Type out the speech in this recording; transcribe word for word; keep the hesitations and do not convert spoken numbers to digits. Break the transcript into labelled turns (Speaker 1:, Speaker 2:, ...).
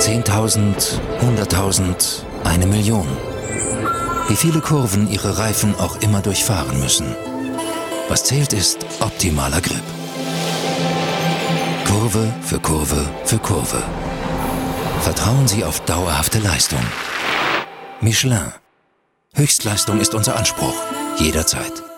Speaker 1: Zehntausend, hunderttausend, eine Million. Wie viele Kurven Ihre Reifen auch immer durchfahren müssen. Was zählt ist optimaler Grip. Kurve für Kurve für Kurve. Vertrauen Sie auf dauerhafte Leistung. Michelin. Höchstleistung ist unser Anspruch. Jederzeit.